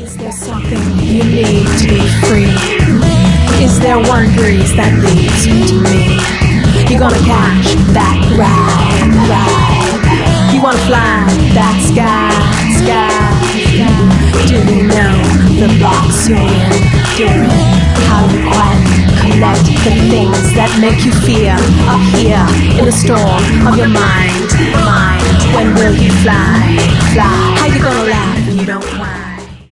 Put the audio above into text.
Is there something you need to be free? Is there one breeze that leads you to me? You're gonna catch that ride. You wanna fly that sky. Do you know the box you're in? How you quietly collect the things that make you fear up here in the storm of your mind. When will you fly? How you gonna laugh?